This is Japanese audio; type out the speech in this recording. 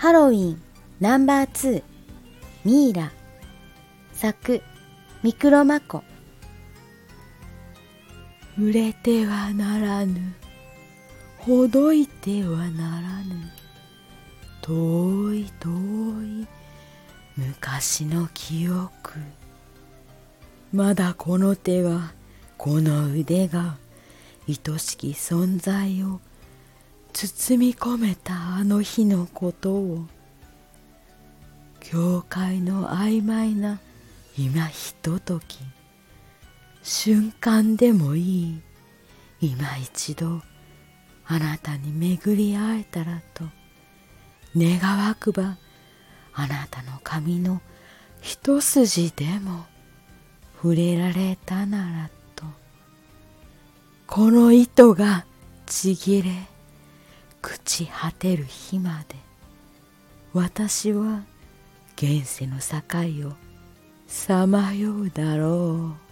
ハロウィンナンバー2ミイラ作ミクロマコ。 触れてはならぬ、ほどいてはならぬ、遠い遠い昔の記憶。まだこの手が、この腕が愛しき存在を包み込めたあの日のことを、教会の曖昧な今ひととき、瞬間でもいい、今一度あなたに巡り会えたらと願わくば、あなたの髪の一筋でも触れられたならと。この糸がちぎれ朽ち果てる日まで、私は現世の境をさまようだろう。